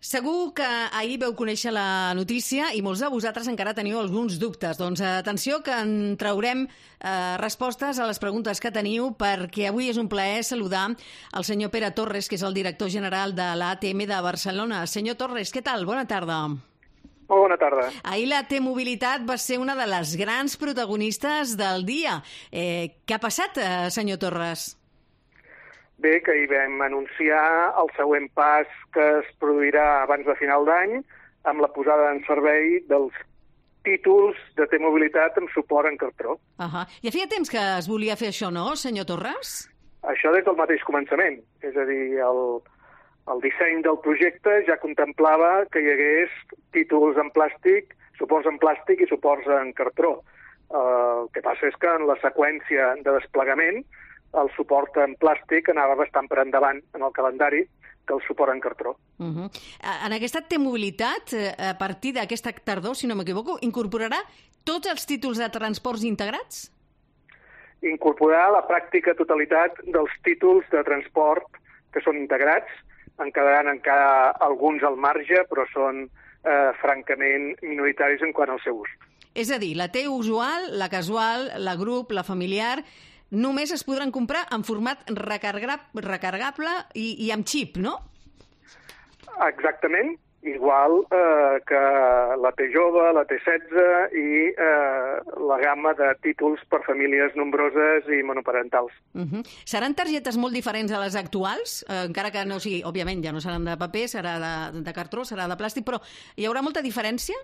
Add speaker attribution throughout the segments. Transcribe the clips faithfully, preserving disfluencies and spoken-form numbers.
Speaker 1: Segur que ahir veu conèixer la notícia i molts de vosaltres encara teniu alguns dubtes. Doncs atenció que en traurem eh, respostes a les preguntes que teniu, perquè avui és un plaer saludar el senyor Pere Torres, que és el director general de l'A T M de Barcelona. Senyor Torres, què tal? Bona tarda.
Speaker 2: Molt bona tarda.
Speaker 1: Ahir la T-Mobilitat va ser una de les grans protagonistes del dia. Eh, què ha passat, eh, senyor Torres?
Speaker 2: Bé, que hi vam anunciar el següent pas que es produirà abans de final d'any amb la posada en servei dels títols de T-Mobilitat amb suport en cartró.
Speaker 1: Uh-huh. Ja feia temps que es volia fer això, no, senyor Torres?
Speaker 2: Això des del mateix començament. És a dir, el, el disseny del projecte ja contemplava que hi hagués títols en plàstic, suports en plàstic i suports en cartró. Uh, el que passa és que en la seqüència de desplegament el suport en plàstic anava bastant per endavant en el calendari que el suport en cartró.
Speaker 1: Uh-huh. En aquesta T-Mobilitat, a partir d'aquesta tardor, si no m'equivoco, incorporarà tots els títols de transports integrats?
Speaker 2: Incorporar la pràctica totalitat dels títols de transport que són integrats. En quedaran encara alguns al marge, però són eh, francament minoritaris en quant al seu ús.
Speaker 1: És a dir, la T usual, la casual, la grup, la familiar, només es podran comprar en format recarregable i, i amb xip, no?
Speaker 2: Exactament, igual eh, que la T jove, la T setze i eh, la gamma de títols per famílies nombroses i monoparentals.
Speaker 1: Uh-huh. Seran targetes molt diferents a les actuals, eh, encara que no sigui, òbviament ja no seran de paper, serà de, de cartró, serà de plàstic, però hi haurà molta diferència?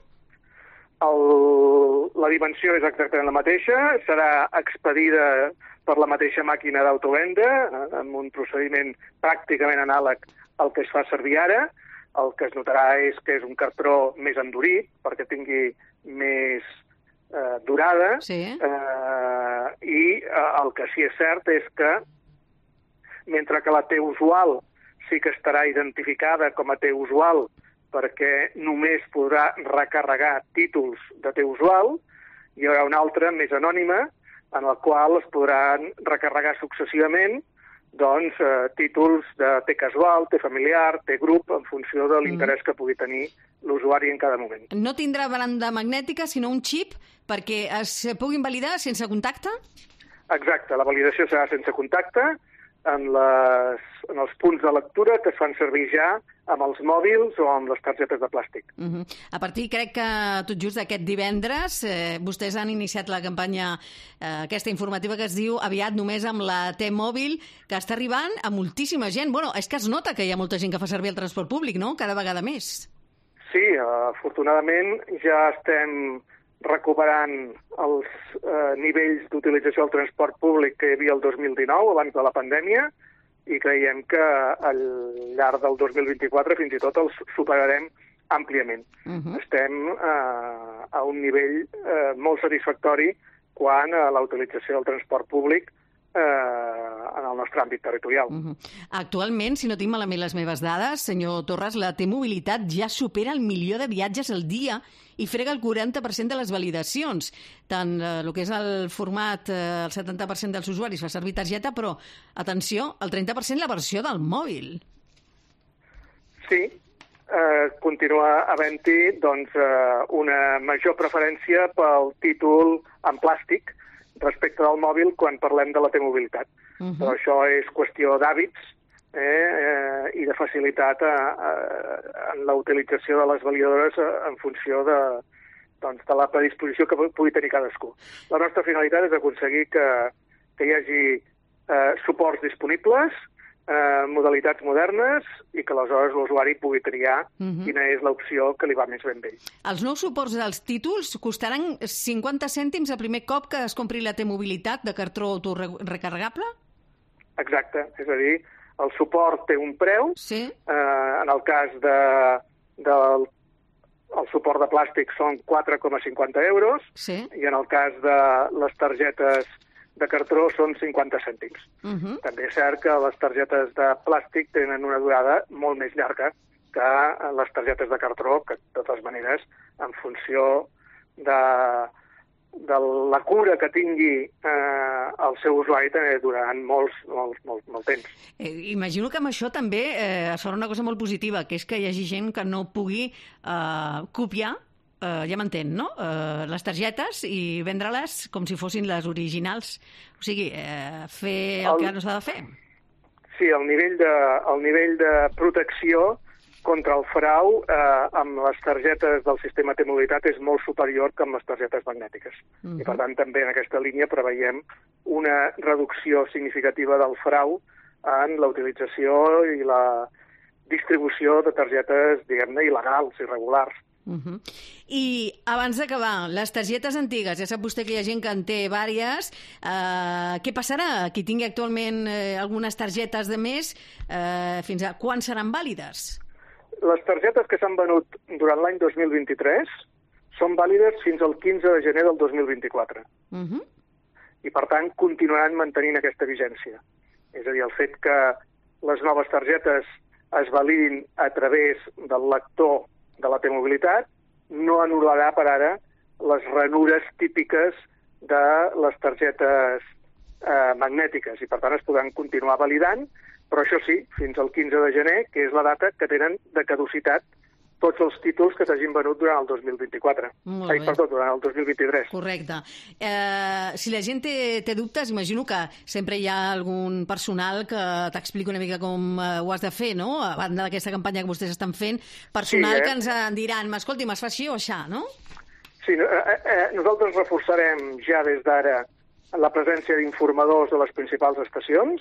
Speaker 2: El, la dimensió és exactament la mateixa, serà expedida per la mateixa màquina d'autovenda, amb un procediment pràcticament anàleg al que es fa servir ara. El que es notarà és que és un cartró més endurit, perquè tingui més eh, durada,
Speaker 1: sí.
Speaker 2: eh, i eh, el que sí és cert és que, mentre que la T usual sí que estarà identificada com a T usual, perquè només podrà recarregar títols de T usual, hi haurà una altra més anònima, en el qual es podran recarregar successivament doncs, eh, títols de T casual, T familiar, T grup, en funció de l'interès que pugui tenir l'usuari en cada moment.
Speaker 1: No tindrà banda magnètica, sinó un xip perquè es puguin validar sense contacte?
Speaker 2: Exacte, la validació serà sense contacte en, les, en els punts de lectura que es fan servir ja amb els mòbils o amb les targetes de plàstic.
Speaker 1: Uh-huh. A partir, crec que tot just aquest divendres, eh, vostès han iniciat la campanya eh, aquesta informativa que es diu Aviat només amb la T-Mòbil, que està arribant a moltíssima gent. Bueno, és que es nota que hi ha molta gent que fa servir el transport públic, no?, cada vegada més.
Speaker 2: Sí, afortunadament ja estem recuperant els eh, nivells d'utilització del transport públic que hi havia el dos mil dinou, abans de la pandèmia, i creiem que al llarg del dos mil vint-i-quatre fins i tot els superarem àmpliament. Uh-huh. Estem eh, a un nivell eh, molt satisfactori quant a la utilització del transport públic eh, en el nostre àmbit territorial.
Speaker 1: Uh-huh. Actualment, si no tinc malament les meves dades, senyor Torres, la T-Mobilitat ja supera el milió de viatges al dia i frega el quaranta per cent de les validacions. Tant eh, el que és el format, eh, el setanta per cent dels usuaris fa servir targeta, però, atenció, el trenta per cent la versió del mòbil.
Speaker 2: Sí, eh, continua havent-hi doncs, eh, una major preferència pel títol en plàstic respecte del mòbil quan parlem de la T-Mobilitat. Uh-huh. Però això és qüestió d'hàbits eh, eh, i de facilitat a, a, en la utilització de les validadores a, en funció de, doncs, de la predisposició que pugui tenir cadascú. La nostra finalitat és aconseguir que, que hi hagi eh, suports disponibles, eh, modalitats modernes i que aleshores l'usuari pugui triar uh-huh. quina és l'opció que li va més ben bé.
Speaker 1: Els nous suports dels títols costaran cinquanta cèntims el primer cop que es compri la T-Mobilitat de cartró autorecarregable?
Speaker 2: Exacte, és a dir, el suport té un preu,
Speaker 1: sí.
Speaker 2: eh, en el cas de, del el suport de plàstic són quatre coma cinquanta euros
Speaker 1: sí.
Speaker 2: i en el cas de les targetes de cartró són cinquanta cèntims. Uh-huh. També és cert que les targetes de plàstic tenen una durada molt més llarga que les targetes de cartró, que de totes maneres, en funció de de la cura que tingui eh, el seu usuari també durant molts, molts, molt, molt temps.
Speaker 1: Eh, imagino que amb això també eh, es farà una cosa molt positiva, que és que hi hagi gent que no pugui eh, copiar, eh, ja m'entén, no?, eh, les targetes i vendre-les com si fossin les originals. O sigui, eh, fer el, el que no s'ha de fer.
Speaker 2: Sí, el nivell de, el nivell de protecció contra el frau eh, amb les targetes del sistema T-Mobilitat és molt superior que amb les targetes magnètiques. Uh-huh. I, per tant, també en aquesta línia preveiem una reducció significativa del frau en la utilització i la distribució de targetes, diguem-ne, il·legals, irregulars.
Speaker 1: Uh-huh. I abans d'acabar, les targetes antigues, ja sap vostè que hi ha gent que en té vàries, eh, què passarà? Qui tingui actualment eh, algunes targetes de més, eh, fins a quan seran vàlides?
Speaker 2: Les targetes que s'han venut durant l'any dos mil vint-i-tres són vàlides fins al quinze de gener del dos mil vint-i-quatre. Uh-huh. I, per tant, continuaran mantenint aquesta vigència. És a dir, el fet que les noves targetes es validin a través del lector de la T-Mobilitat no anul·larà per ara les ranures típiques de les targetes eh, magnètiques i, per tant, es podran continuar validant, però això sí, fins al quinze de gener, que és la data que tenen de caducitat tots els títols que s'hagin venut durant el dos mil vint-i-quatre. Ai, perdó, durant el dos mil vint-i-tres.
Speaker 1: Correcte. Eh, si la gent té, té dubtes, imagino que sempre hi ha algun personal que t'explica una mica com eh, ho has de fer, no? A banda d'aquesta campanya que vostès estan fent, personal sí, eh? que ens diran, escolti, m'has fa així o aixà, no?
Speaker 2: Sí, eh, eh, nosaltres reforçarem ja des d'ara la presència d'informadors de les principals estacions,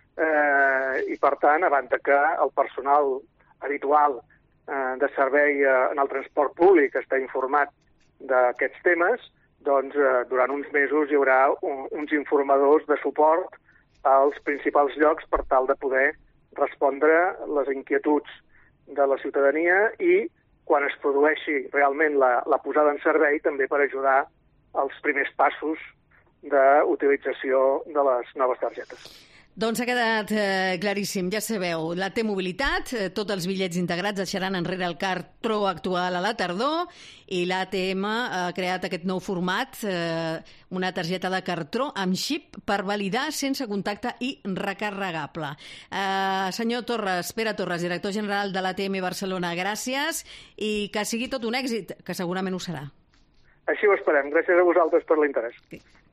Speaker 2: eh, i, per tant, a banda que el personal habitual eh, de servei eh, en el transport públic està informat d'aquests temes, doncs eh, durant uns mesos hi haurà un, uns informadors de suport als principals llocs per tal de poder respondre les inquietuds de la ciutadania i, quan es produeixi realment la, la posada en servei, també per ajudar als primers passos d'utilització de les noves targetes.
Speaker 1: Doncs ha quedat eh, claríssim, ja sabeu, la T-Mobilitat, eh, tots els bitllets integrats deixaran enrere el cartró actual a la tardor i l'A T M ha creat aquest nou format, eh, una targeta de cartró amb xip per validar sense contacte i recarregable. Eh, senyor Torres, Pere Torres, director general de l'A T M Barcelona, gràcies i que sigui tot un èxit, que segurament ho serà.
Speaker 2: Així ho esperem. Gràcies a vosaltres per l'interès. Sí.